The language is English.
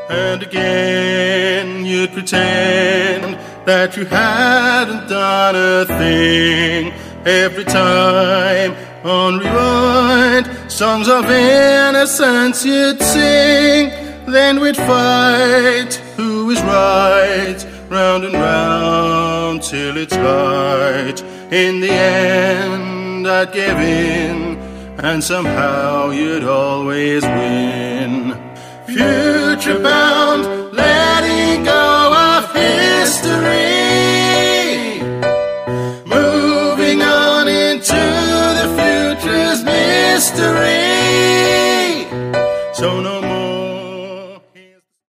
And again you'd pretend that you hadn't done a thing. Every time on rewind, songs of innocence you'd sing. Then we'd fight who is right, round and round till it's light. In the end I'd give in, and somehow you'd always win. Future bound,